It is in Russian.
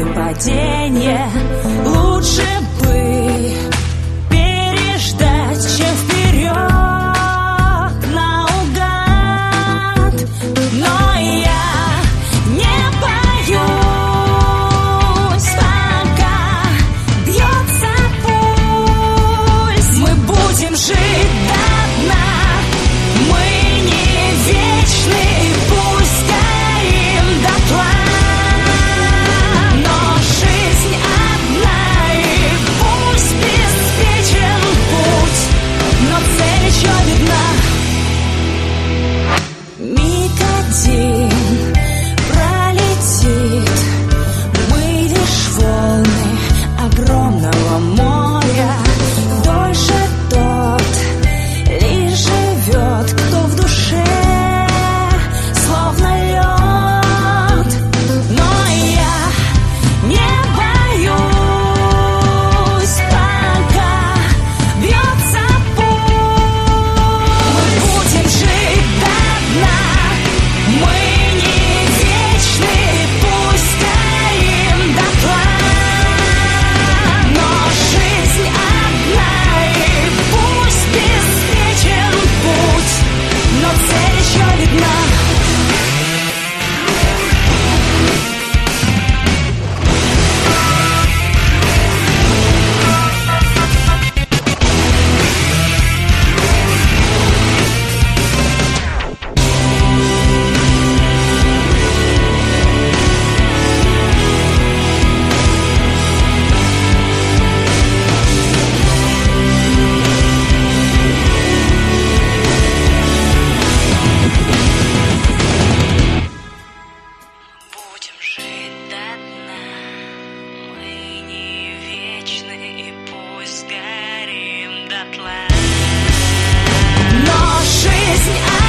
падение. Лучше бы переждать, чем вперед наугад. Но я не боюсь, пока бьется пульс. Мы будем жить до дна. Мы не вечны, пусть горим дотла. Но жизнь одна, и пусть беспечен путь, но цель еще видна. Миг один пролетит, мы лишь волны огромного моря. Дольше тот лишь живет, кто в душе словно лед. Но я не боюсь, пока бьется пульс. Мы будем жить до дна. Мы не вечны, пусть горим дотла. Но жизнь одна, и пусть беспечен путь, но цель еще видна. Будем жить до дна. Мы не вечны, и пусть горим дотла. Но жизнь